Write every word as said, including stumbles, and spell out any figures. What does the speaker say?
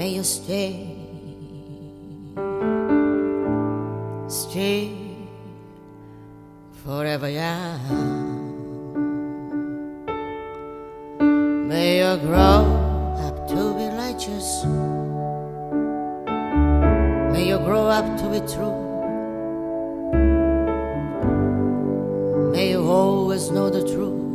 may you stay, stay forever young. May you grow up to be righteous, may you grow up to be true, may you always know the truth.